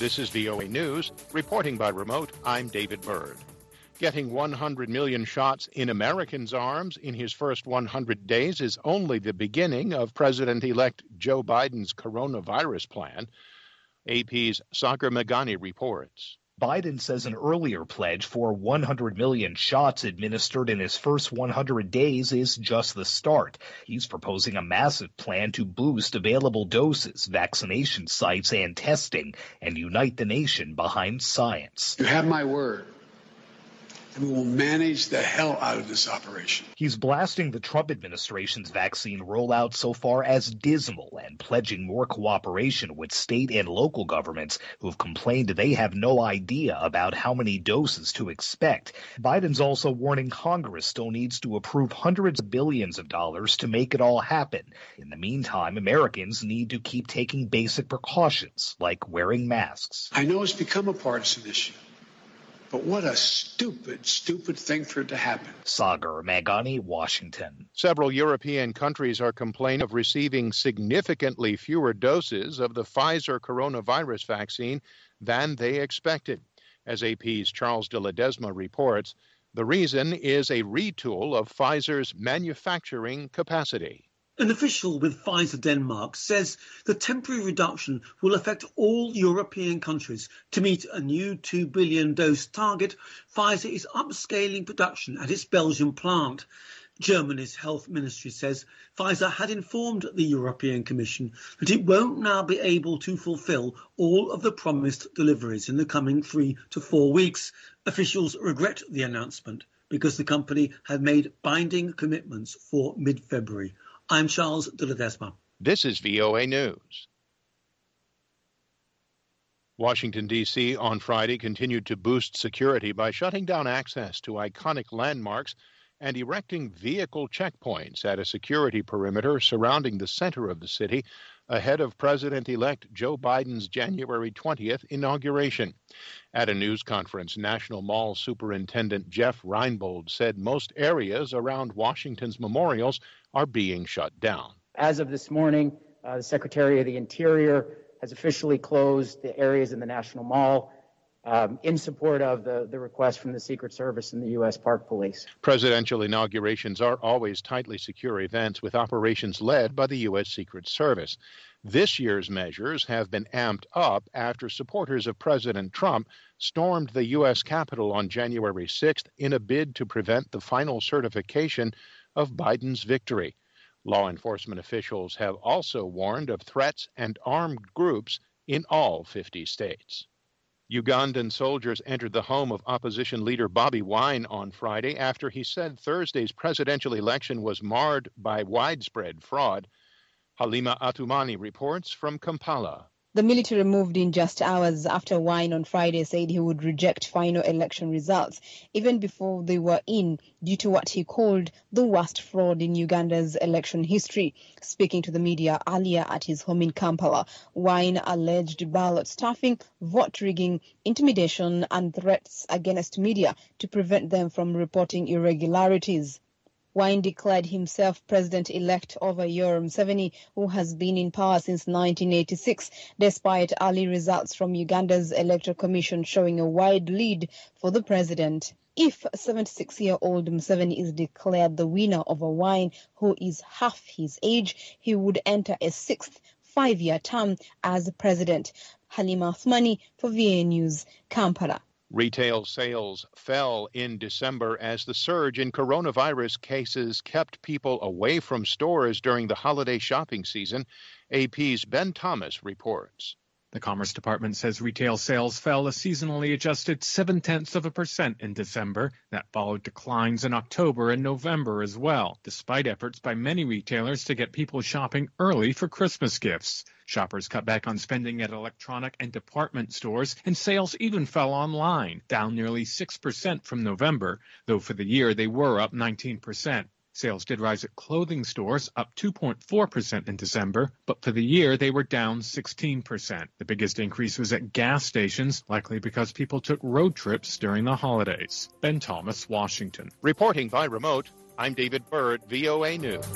This is VOA News. Reporting by remote, I'm David Byrd. Getting 100 million shots in Americans' arms in his first 100 days is only the beginning of President-elect Joe Biden's coronavirus plan. AP's Sagar Meghani reports. Biden says an earlier pledge for 100 million shots administered in his first 100 days is just the start. He's proposing a massive plan to boost available doses, vaccination sites, and testing, and unite the nation behind science. You have my word. And we will manage the hell out of this operation. He's blasting the Trump administration's vaccine rollout so far as dismal and pledging more cooperation with state and local governments who've complained they have no idea about how many doses to expect. Biden's also warning Congress still needs to approve hundreds of billions of dollars to make it all happen. In the meantime, Americans need to keep taking basic precautions like wearing masks. I know it's become a partisan issue. But what a stupid thing for it to happen. Sagar Meghani, Washington. Several European countries are complaining of receiving significantly fewer doses of the Pfizer coronavirus vaccine than they expected. As AP's Charles de Ledesma reports, the reason is a retool of Pfizer's manufacturing capacity. An official with Pfizer Denmark says the temporary reduction will affect all European countries. To meet a new 2 billion dose target, Pfizer is upscaling production at its Belgian plant. Germany's health ministry says Pfizer had informed the European Commission that it won't now be able to fulfill all of the promised deliveries in the coming 3 to 4 weeks. Officials regret the announcement because the company had made binding commitments for mid-February. I'm Charles de Ledesma. This is VOA News. Washington, D.C. on Friday continued to boost security by shutting down access to iconic landmarks and erecting vehicle checkpoints at a security perimeter surrounding the center of the city ahead of President-elect Joe Biden's January 20th inauguration. At a news conference, National Mall Superintendent Jeff Reinbold said most areas around Washington's memorials are being shut down. As of this morning, the Secretary of the Interior has officially closed the areas in the National Mall in support of the request from the Secret Service and the U.S. Park Police. Presidential inaugurations are always tightly secure events with operations led by the U.S. Secret Service. This year's measures have been amped up after supporters of President Trump stormed the U.S. Capitol on January 6th in a bid to prevent the final certification of Biden's victory. Law enforcement officials have also warned of threats and armed groups in all 50 states. Ugandan soldiers entered the home of opposition leader Bobi Wine on Friday after he said Thursday's presidential election was marred by widespread fraud. Halima Atumani reports from Kampala. The military moved in just hours after Wine on Friday said he would reject final election results, even before they were in, due to what he called the worst fraud in Uganda's election history. Speaking to the media earlier at his home in Kampala, Wine alleged ballot stuffing, vote rigging, intimidation and threats against media to prevent them from reporting irregularities. Wine declared himself president-elect over Yoweri Museveni, who has been in power since 1986, despite early results from Uganda's Electoral Commission showing a wide lead for the president. If 76-year-old Museveni is declared the winner over Wine, who is half his age, he would enter a sixth 5-year term as president. Halima Athmani for VOA News, Kampala. Retail sales fell in December as the surge in coronavirus cases kept people away from stores during the holiday shopping season. AP's Ben Thomas reports. The Commerce Department says retail sales fell a seasonally adjusted 0.7% in December. That followed declines in October and November as well, despite efforts by many retailers to get people shopping early for Christmas gifts. Shoppers cut back on spending at electronic and department stores, and sales even fell online, down nearly 6% from November, though for the year they were up 19%. Sales did rise at clothing stores, up 2.4% in December, but for the year they were down 16%. The biggest increase was at gas stations, likely because people took road trips during the holidays. Ben Thomas, Washington. Reporting by remote, I'm David Byrd, VOA News.